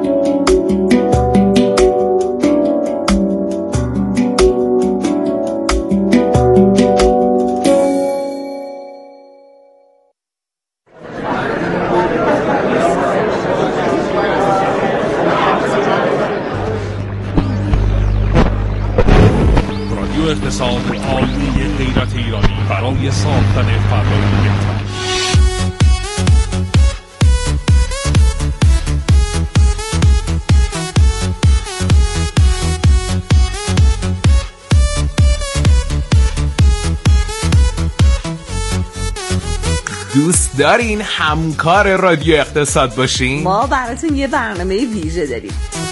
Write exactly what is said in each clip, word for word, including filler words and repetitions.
اقتصاد عالی غیرت ایرانی برای ساختن فردای بهتر. دوست دارین همکار رادیو اقتصاد باشین؟ ما براتون یه برنامه ویژه داریم.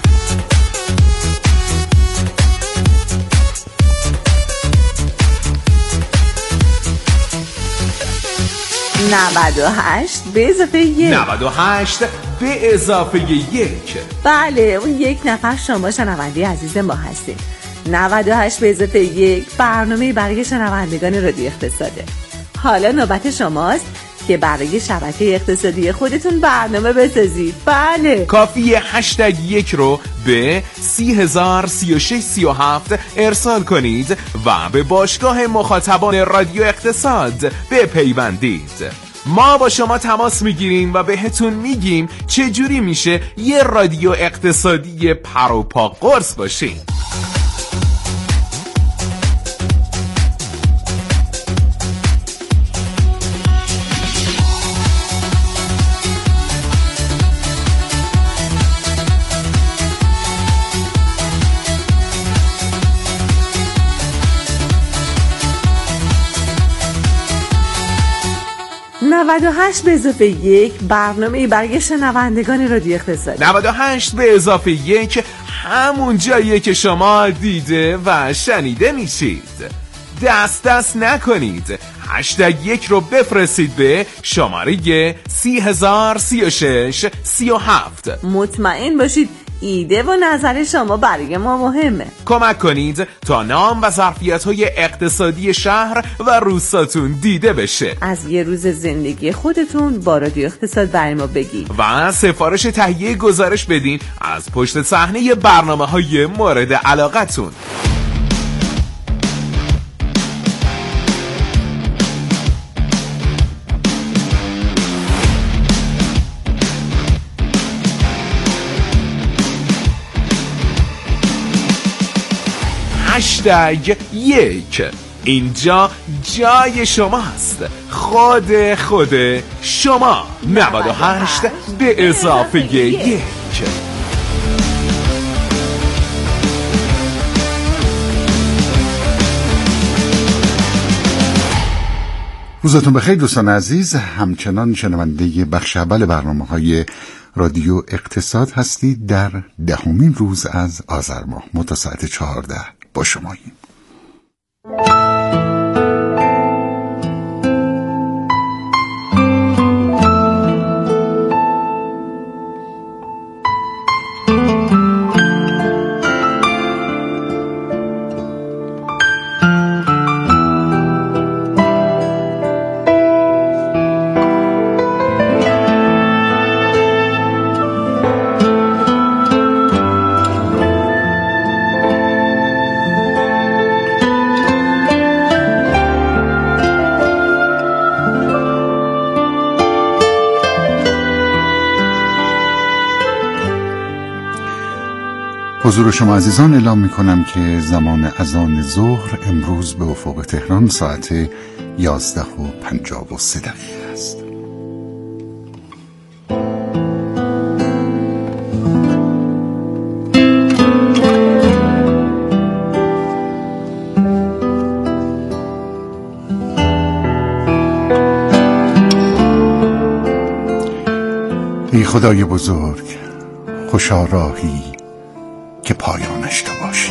نود و هشت به اضافه یک. نود و هشت به اضافه یک. بله، اون یک نفر شما شنونده عزیز ما هستید. نود و هشت به اضافه یک برنامه برای شنوندگان رادیو اقتصاده. حالا نوبت شماست که برای شبکه اقتصادی خودتون برنامه بسازید. بله، کافیه هشتگ یک رو به سی هزار سی و شش سی و هفت ارسال کنید و به باشگاه مخاطبان رادیو اقتصاد بپیوندید. ما با شما تماس میگیریم و بهتون میگیم چجوری میشه یه رادیو اقتصادی پر و پا قرص باشین. نود و هشت به اضافه یک برنامه برای شنوندگان رادیو اقتصاد. نود و هشت به اضافه یک همون جاییه که شما دیده و شنیده میشید. دست دست نکنید، هشتگ یک رو بفرستید به شماره سی هزار سی و شش سی و هفت. مطمئن باشید ایده و نظر شما برای ما مهمه. کمک کنید تا نام و ظرفیت‌های اقتصادی شهر و روستاتون دیده بشه. از یه روز زندگی خودتون با رادیو اقتصاد برای ما بگید و سفارش تهیه گزارش بدین از پشت صحنه برنامه‌های مورد علاقتون. هشتگ یک، اینجا جای شماست، خود خود شما. نود و هشت به اضافه یک. روزتون بخیر دوستان عزیز، همچنان شنونده بخش اول برنامه‌های رادیو اقتصاد هستید. در دهمین روز از آذر ماه ما تا ساعت چهارده با شماییم. حضور شما عزیزان اعلام می کنم که زمان اذان ظهر امروز به افق تهران ساعت یازده و پنجاه و سه دقیقه است. ای خدای بزرگ، خوشا راهی که پایانش تو باشی.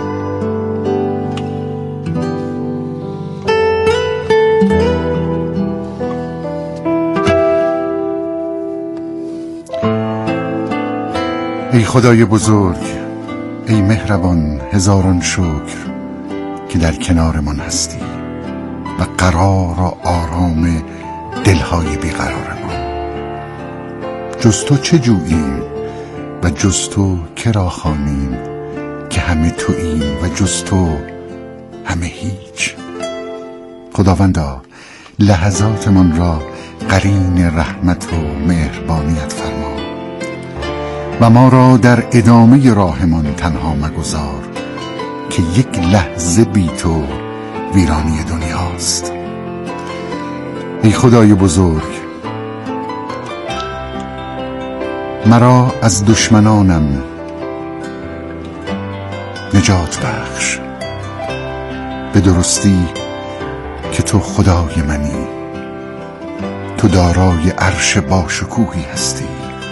ای خدای بزرگ، ای مهربان، هزاران شکر که در کنارمان هستی و قرار و آرام دلهای بیقرار ما. جز تو چه جوییم و جز تو کرا خوانیم که همه تویی و جز تو همه هیچ. خداوندا لحظاتمان را قرین رحمت و مهربانیت فرما و ما را در ادامه راهمان تنها مگذار که یک لحظه بی تو ویرانی دنیاست. ای خدای بزرگ، مرا از دشمنانم نجات بخش، به درستی که تو خدای منی، تو دارای عرش باشکوهی هستی،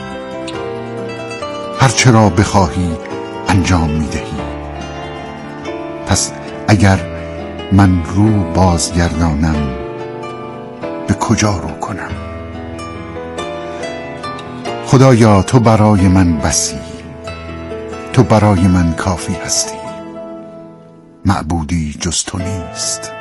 هرچه را بخواهی انجام میدهی. پس اگر من رو بازگردانم به کجا رو کنم؟ خدایا تو برای من بسی، تو برای من کافی هستی، معبودی جز تو نیست.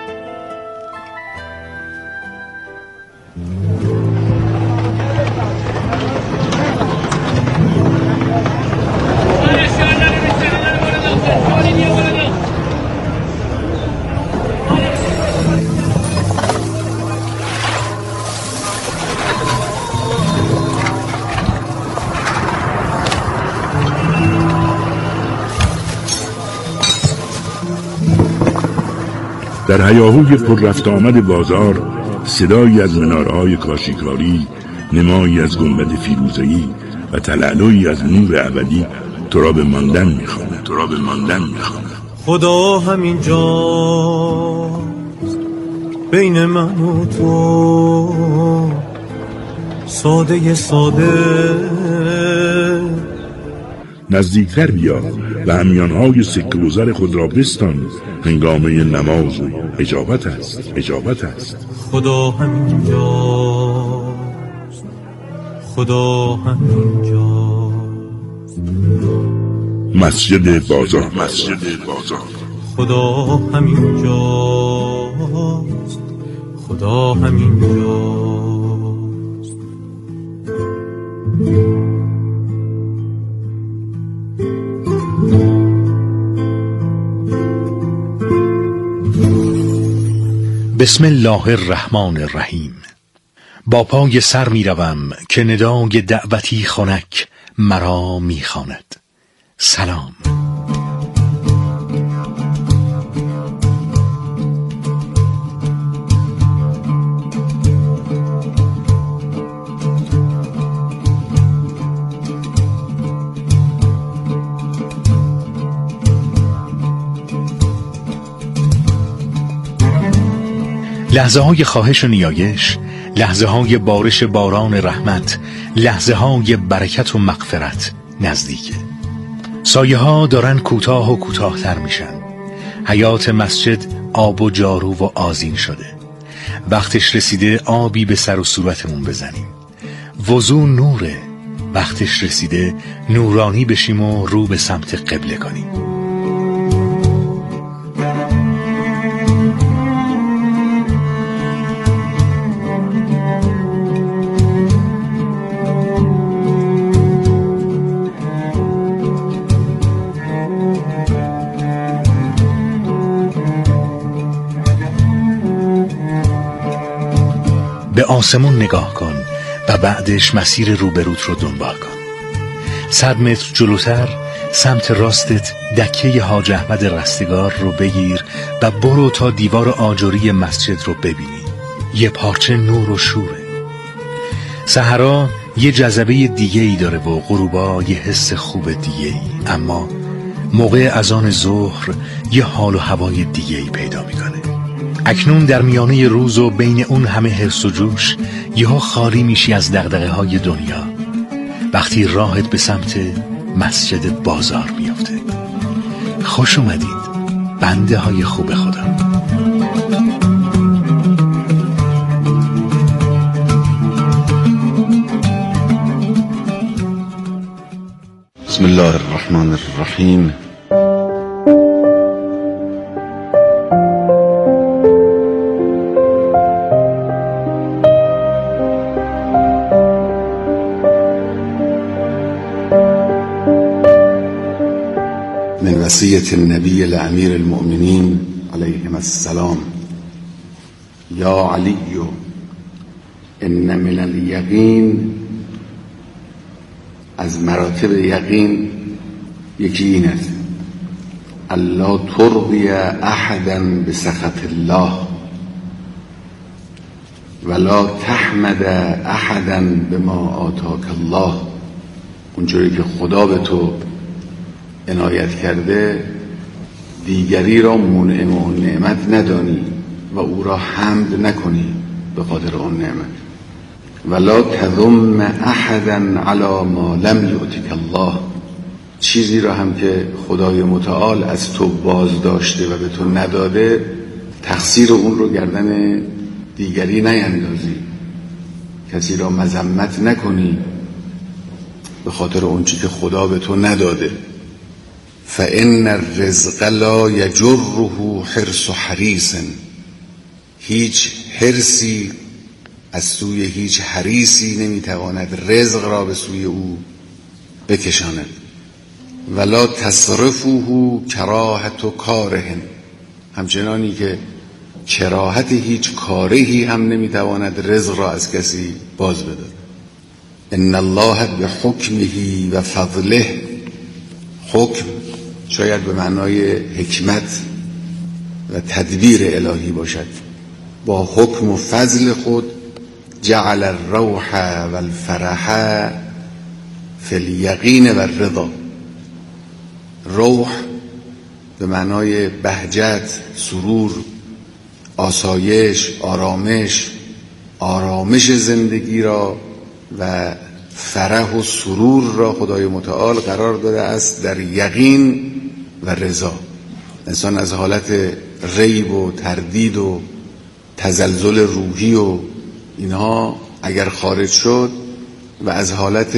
در هیاهوی پر رفت آمد بازار صدایی از مناره‌های کاشیکاری، نمایی از گنبد فیروزه‌ای و تلالویی از نور ابدی تو را به ماندن می‌خواند، تو را به ماندن می‌خواند. خدا همین جاست بین من و تو، ساده ساده نزدیکتر بیا و همیانهای سکه و زر خود را بستان، هنگامه نماز و اجابت است، اجابت است. خدا همین جاست، خدا همین جاست. مسجد بازار، مسجد بازار. خدا همین جاست، خدا همین جاست. بسم الله الرحمن الرحیم. با پای سر می روم که ندای دعوتی خنک مرا می خواند. سلام. لحظه های خواهش و نیایش، لحظه های بارش باران رحمت، لحظه های برکت و مغفرت نزدیکه. سایه ها دارن کوتاه و کوتاه‌تر میشن. حیات مسجد آب و جارو و آذین شده. وقتش رسیده آبی به سر و صورتمون بزنیم. وضو نوره. وقتش رسیده نورانی بشیم و رو به سمت قبله کنیم. به آسمون نگاه کن و بعدش مسیر روبروت رو دنبال کن. صد متر جلوتر سمت راستت دکه حاج احمد رستگار رو بگیر و برو تا دیوار آجری مسجد رو ببینی. یه پارچه نور و شوره. صحرا یه جذبه دیگه ای داره و غروبا یه حس خوب دیگه ای، اما موقع اذان ظهر یه حال و هوای دیگه ای پیدا میکنه. اکنون در میانه روز و بین اون همه حرص و جوش یهو خالی میشی از دغدغه های دنیا وقتی راهت به سمت مسجد بازار میافته. خوش اومدید بنده های خوب خدا. بسم الله الرحمن الرحیم. وصية النبي الأمير المؤمنين عليهم السلام: يا علي إن من اليقين، از مراتب یقین یکی این است: الله ترضی احدا بسخط الله ولا تحمد احدا بما آتاک الله. اونجوری که خدا به تو عنایت کرده دیگری را منعم اون نعمت ندانی و او را حمد نکنی به خاطر اون نعمت. ولا تذم احدا علی ما لم یؤتک الله، چیزی را هم که خدای متعال از تو باز داشته و به تو نداده تقصیر اون رو گردن دیگری نیندازی، کسی را مذمت نکنی به خاطر اون چی که خدا به تو نداده. فإن الرزق لا یجره حرص حریص، هیچ حرصی از سوی هیچ حریصی نمیتواند رزق را به سوی او بکشاند. ولا تصرفه کراهت کاره، همچنانی که کراهت هیچ کارهی هم نمیتواند رزق را از کسی باز بدهد. ان الله بحکمه و فضله، حکم شاید به معنای حکمت و تدبیر الهی باشد. با حکم و فضل خود جعل الروح و الفرح فی الیقین و الرضا. روح به معنای بهجت، سرور، آسایش، آرامش، آرامش زندگی را و فرح و سرور را خدای متعال قرار داده است در یقین و رضا. انسان از حالت ریب و تردید و تزلزل روحی و اینها اگر خارج شد و از حالت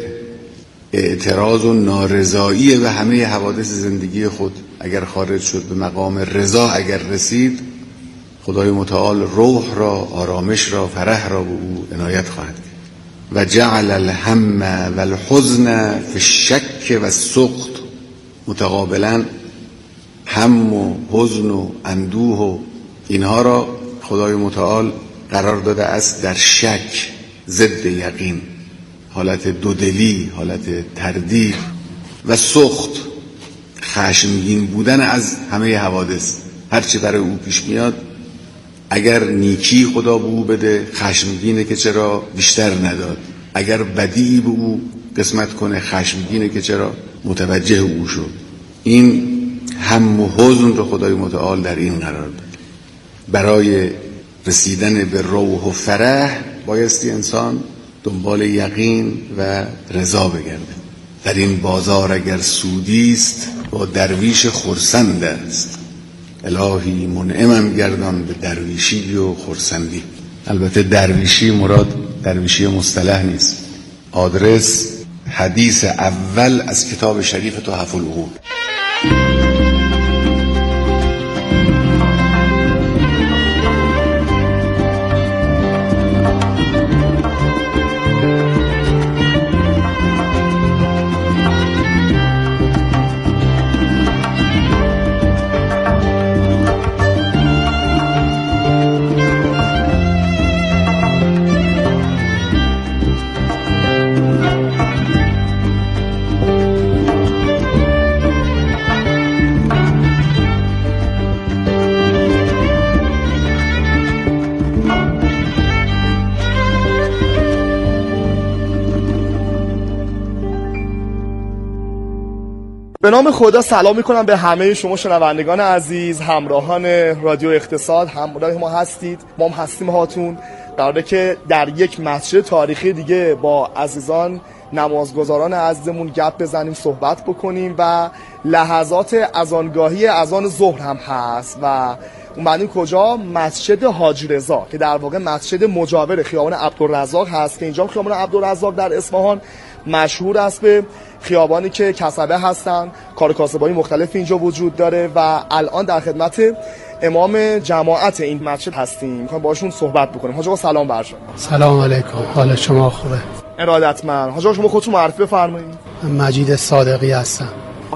اعتراض و نارضایی به همه حوادث زندگی خود اگر خارج شد، به مقام رضا اگر رسید، خدای متعال روح را، آرامش را، فرح را به او عنایت خواهد کرد. و جعل الهم و الحزن فی الشک و السخط، متقابلا هم و حزن و اندوه و اینها را خدای متعال قرار داده است در شک، ضد یقین، حالت دودلی، حالت تردید و سخط، خشمگین بودن از همه حوادث. هرچی برای او پیش میاد اگر نیکی خدا به او بده خشمگینه که چرا بیشتر نداد، اگر بدی به او قسمت کنه خشمگینه که چرا متوجه او شد. این هم و حزن رو خدای متعال در این قرار داد. برای رسیدن به روح و فرح بایستی انسان دنبال یقین و رضا بگرده. در این بازار اگر سودی است با درویش خرسند است، الهی منعمم گردان به درویشی و خرسندی. البته درویشی مراد درویشی مصطلح نیست. آدرس حدیث اول از کتاب شریف تحف العقول. به نام خدا سلام میکنم به همه شما شنوندگان عزیز، همراهان رادیو اقتصاد. همراه ما هستید، ما هم هستیم هاتون. قراره که در یک مسجد تاریخی دیگه با عزیزان نمازگزاران عزیزمون گپ بزنیم، صحبت بکنیم و لحظات اذانگاهی اذان ظهر هم هست و اون بعدین کجا؟ مسجد حاجی رضا که در واقع مسجد مجاور خیابان عبدالرزاق هست که اینجا خیابان عبدالرزاق در اصفهان مشهور است به خیابانی که کسبه هستن، کار کاسبایی مختلف اینجا وجود داره و الان در خدمت امام جماعت این مسجد هستیم، میخوایم باشون صحبت بکنیم. حاج آقا سلام بر شما. سلام علیکم، حال شما خوبه؟ ارادتمند. حاج آقا شما خودتون معرفی بفرمایید. مجید صادقی هستم.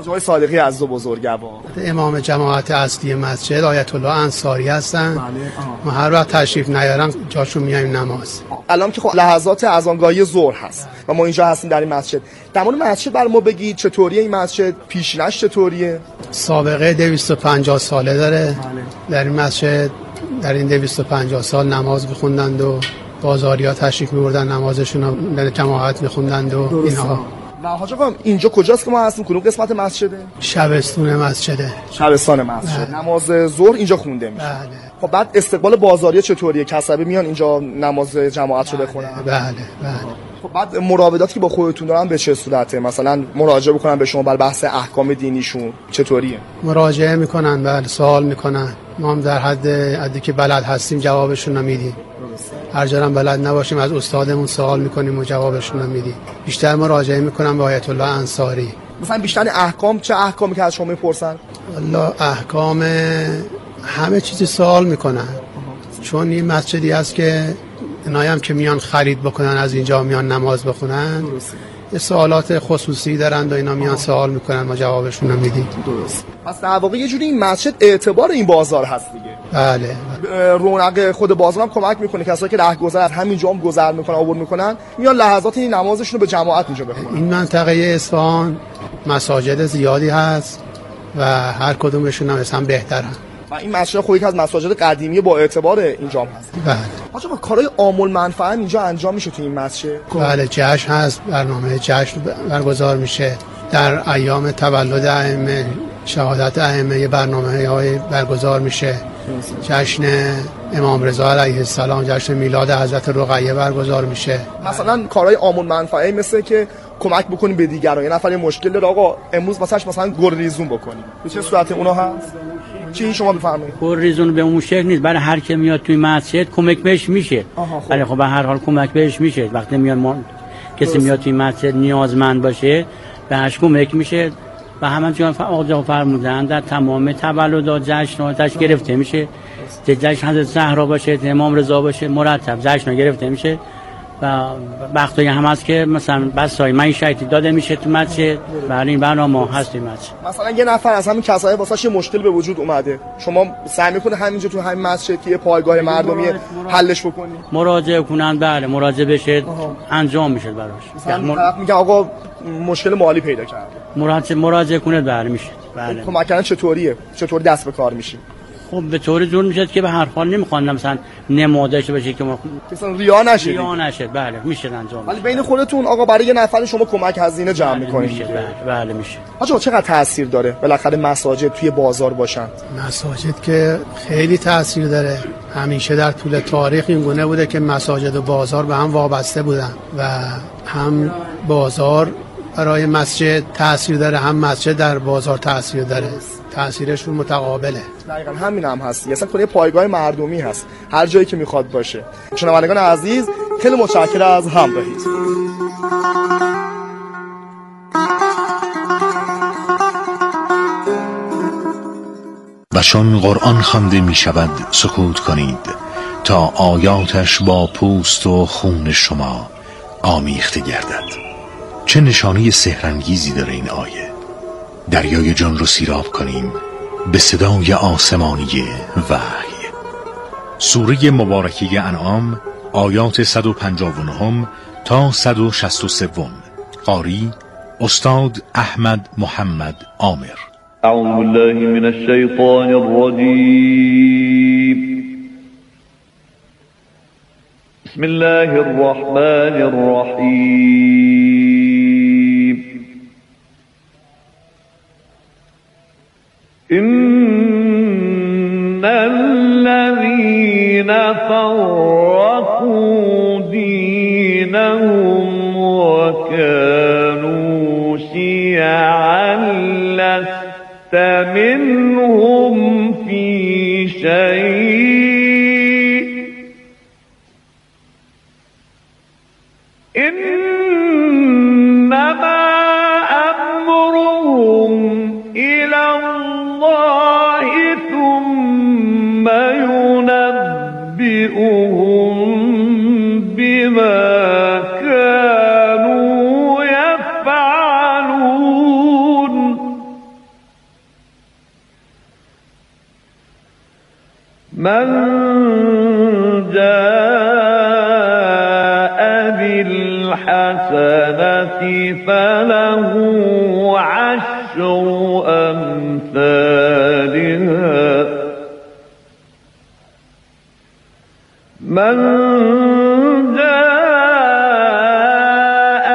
حاج آقای صادقی عزیز و بزرگوار، امام جماعت اصلی مسجد آیت الله انصاری هستن. ما هر وقت تشریف نیارن جاشون میایم نماز. الان که خب لحظات اذانگاهی ظهر هست و ما اینجا هستیم در این مسجد، در مورد مسجد برای ما بگید چطوریه این مسجد، پیشینش چطوریه؟ سابقه دویست و پنجاه ساله داره. در این مسجد در این دویست و پنجاه سال نماز می‌خوندند و بازاریا تشریف می‌بردن نمازشون رو در جماعت می‌خوندند و اینها. و حاج آقا اینجا کجاست که ما هستیم؟ کدوم قسمت مسجده؟ شبستون مسجده. شبستان مسجد. نماز ظهر اینجا خونده میشه. بله. خب بعد استقبال بازاریا چطوریه؟ کسبه میان اینجا نماز جماعت رو بخونن؟ بله بله. خب بعد مراوداتی که با خودتون دارن به چه صورته؟ مثلا مراجعه بکنن به شما بر بحث احکام دینیشون چطوریه؟ مراجعه میکنن، بله، سوال میکنن. ما هم در حد حدی که بلد هستیم جوابشون رو میدیم. هر جا هم بلد نباشیم از استادمون سوال میکنیم و جوابشون رو میدیم. بیشتر مراجعه میکنن به آیت الله انصاری. مثلا بیشتر احکام چه احکامی که از شما میپرسن؟ والله احکام همه چیزی سوال میکنن، چون این مسجدی هست که اینایی هم که میان خرید بکنن از اینجا میان نماز بخونن، یه سوالات خصوصی دارن و اینا میان سوال میکنن، ما جوابشون رو میدیم. درست. پس در واقع یه جوری این مسجد اعتبار این بازار هست دیگه. بله. رونق خود بازار هم کمک میکنه، کسایی که رهگذر از همینجا هم گذر میکنن عبور میکنن میان لحظات این نمازشون رو به جماعت اینجا بخونن. این منطقه اصفهان مساجد زیادی هست و هر کدومشون هم مثلا بهترن. و این مسجد خود یکی از مساجد قدیمی با اعتبار اینجا هم هست. بله. آقا با کارهای عام المنفعه اینجا انجام میشه تو این مسجد؟ بله، جشن هست، برنامه جشن برگزار میشه. در ایام تولد ائمه، شهادت ائمه، یه برنامه‌های برگزار میشه. جشن امام رضا علیه السلام، جشن میلاد حضرت رقیه برگزار میشه. مثلا کارهای عام المنفعه مثل که کمک بکنیم به دیگران، یه نفر مشکل داره آقا امروز واسش مثلا گل ریزون بکنیم، به چه صورت اونا هست؟ چی شما بفرمایید؟ گل ریزون به اون شکل نیست، برای هر کی میاد توی مسجد کمک بهش میشه. ولی خب به هر حال کمک بهش میشه. وقتی میاد ما... کسی میاد توی مسجد نیازمند باشه بهش کمک میشه و همونجوری آقا فرمودن در تمام تولدات جشناتش گرفته میشه. جشن حضرت زهرا باشه، امام رضا باشه، مرتب جشن گرفته میشه و وقتی هم هست که مثلا بسای معیشتی داده میشه تو مسجد. برای این برنامه هست این مسجد. مثلا یه نفر از همین کسایی واسه مشکل به وجود اومده، شما سعی میکنه همینجا تو همین مسجد که پایگاه مردمی حلش بکنید؟ مراجعه کنن، بله، مراجعه بشه انجام میشه براش. مثلا میگه آقا مشکل مالی پیدا کرده، مراجعه مراجعه کنه، بله میشه. بله. کمک کردن چطوریه؟ چطوری دست به کار میشه؟ خب به طوری جور میشه که به هر حال نمیخوان مثلا نمادش باشه که ما مثلا ریا نشه. ریا نشه، بله میشه انجام. ولی بین خودتون آقا برای یه نفر شما کمک هزینه جمع میکنید. میشه، بله بله میشه. آقا چقدر تاثیر داره بالاخره مساجد توی بازار باشن؟ مساجد که خیلی تاثیر داره. همیشه در طول تاریخ این گونه بوده که مساجد و بازار به هم وابسته بودن و هم بازار برای مسجد تاثیر داره، هم مسجد در بازار تاثیر داره. تاثیرشون متقابله. دقیقاً همین هم هست. اصلا کلی پایگاه مردمی هست هر جایی که میخواد باشه. شنوندگان عزیز خیلی متشکرم از همراهیت. و چون قرآن خوانده می شود سکوت کنید تا آیاتش با پوست و خون شما آمیخته گردد. چه نشانه سحرانگیزی داره این آیه. دریای جان رو سیراب کنیم به صدای آسمانی وحی. سوره مبارکه انعام آیات صد و پنجاه و نه تا صد و شصت و سه. قاری استاد احمد محمد عامر. اعوذ بالله من الشیطان الرجیم. بسم الله الرحمن الرحیم. إن الذين فرقوا دينهم وكانوا شيعا لست منهم في شيء إنما أمرهم إلى الله ثم ينبئهم بما كانوا يفعلون. من جاء بالحسنة فله عشر أمثالها من جاء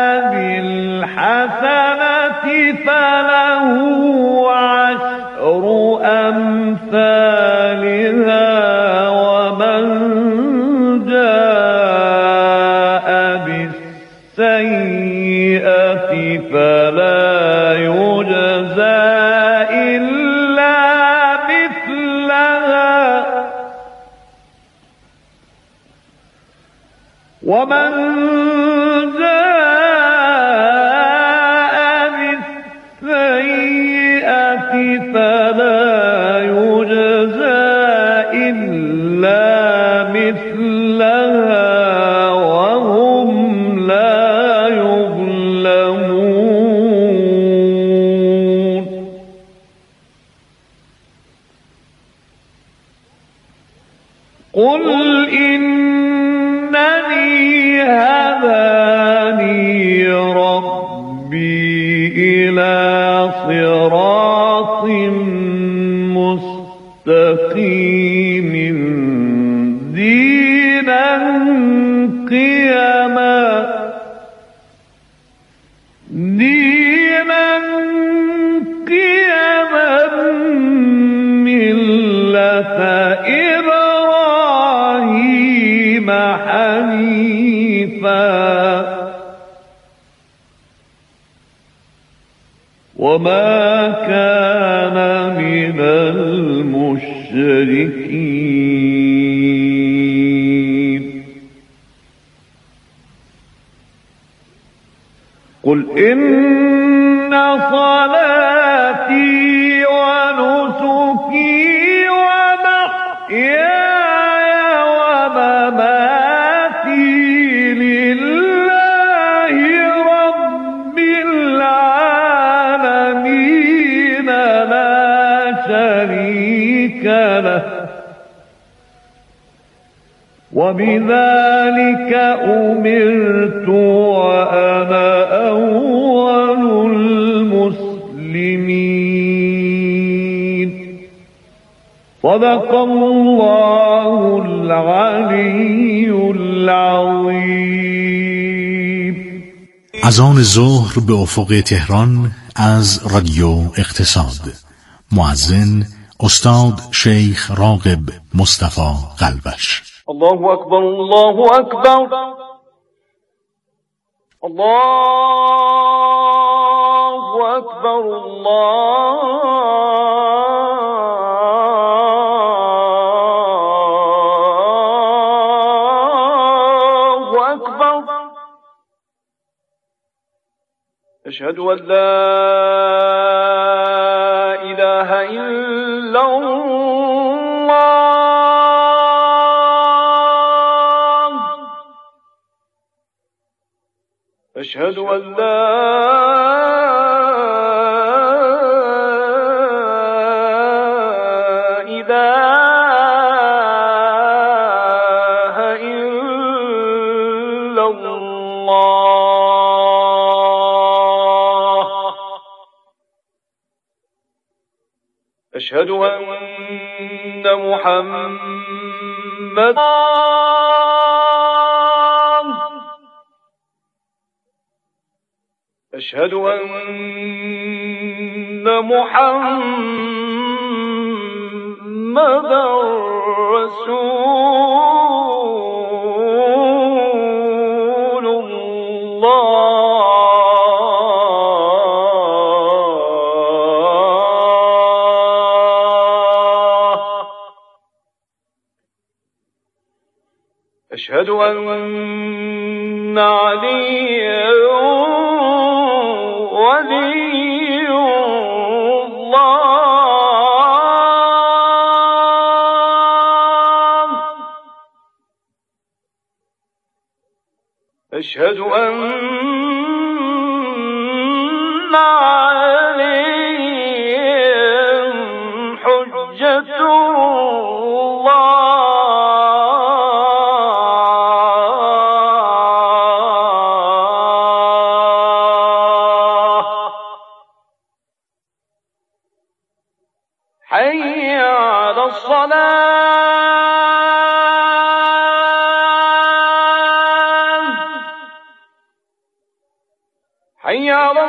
بالحسنة فله عشر أمثالها ومن جاء بالسيئة فلا يجزى إلا مثلها ومن جاء بالسيئة فلا يجزى إلا مثلها وهم لا يظلمون قل إنني هداني ربي إلى صراط مستقيم دينا قيما دينا قيما ملة إبراهيم حنيفا وما كان من المشركين قل إن صلاتي ونسكي ومحياي ومماتي لله رب العالمين لا شريك له وبذلك أمرت وأنا أول المسلمين صدق الله العلي العظيم. اذان ظهر به افق تهران از رادیو اقتصاد. مؤذن استاد شیخ راغب مصطفی قلبش. الله اکبر الله اکبر الله اکبر الله اکبر اشهد ان لا اله الا الله أشهد أن لا إله إلا الله أشهد أن محمد أشهد أن محمدًا رسول الله أشهد أن عليا ولي الله أشهد أن عليا حجة الله حي على الصلاة حي على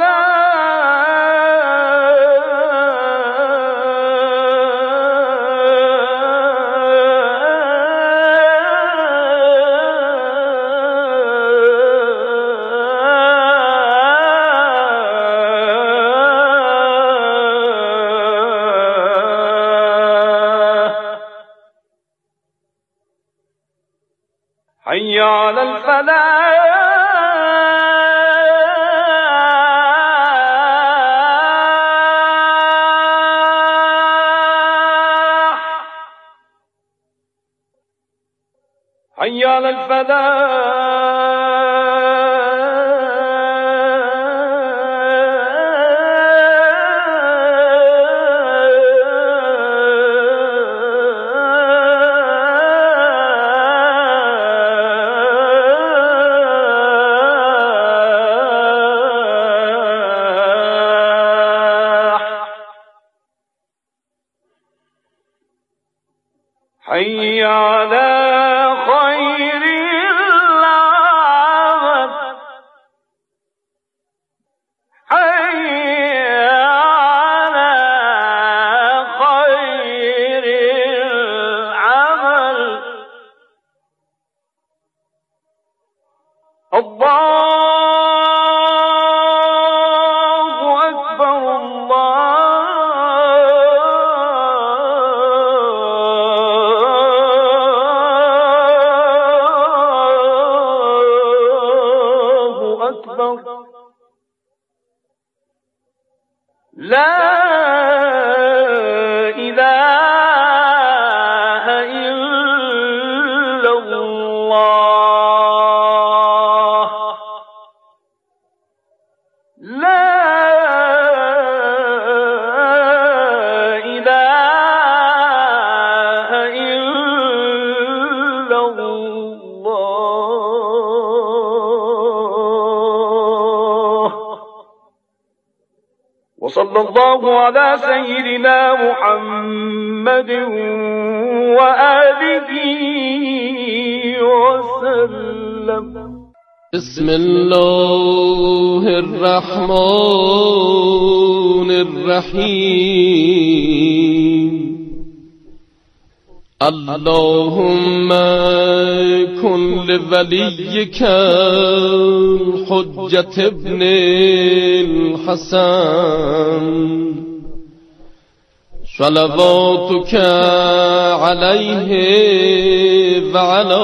حي على الفلاح حي على حي على خير العمل حي على خير العمل الله أكبر لا إله إلا الله لا إله إلا الله وصلى الله على سيدنا محمد وآله وسلم. بسم الله الرحمن الرحيم. اللهم كن لوليك الحجة ابن الحسن صلواتك عليه وعلى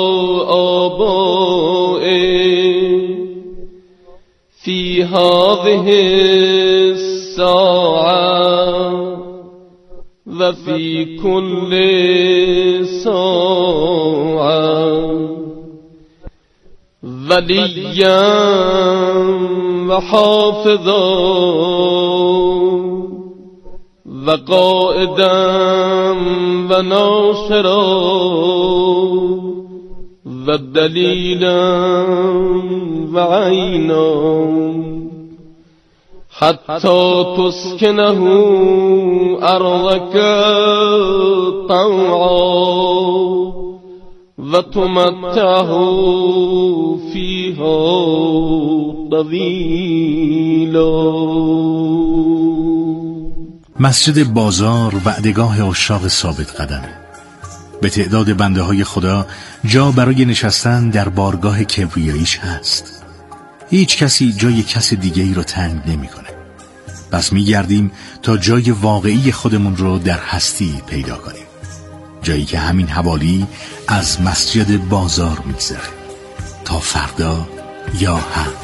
آبائه في هذه الساعة وفي كل ساعة وليا وحافظا وقائدا وناصرا ودليلا وعينا حتى تسكنه أرضك طوعا وتمتعه فيها طويلا. مسجد بازار وعدگاه عشاق ثابت قدمه. به تعداد بنده های خدا جا برای نشستن در بارگاه کبریاییش هست. هیچ کسی جای کس دیگه ای رو تنگ نمی کنه. پس می گردیم تا جای واقعی خودمون رو در هستی پیدا کنیم. جایی که همین حوالی از مسجد بازار می گذره. تا فردا یا هم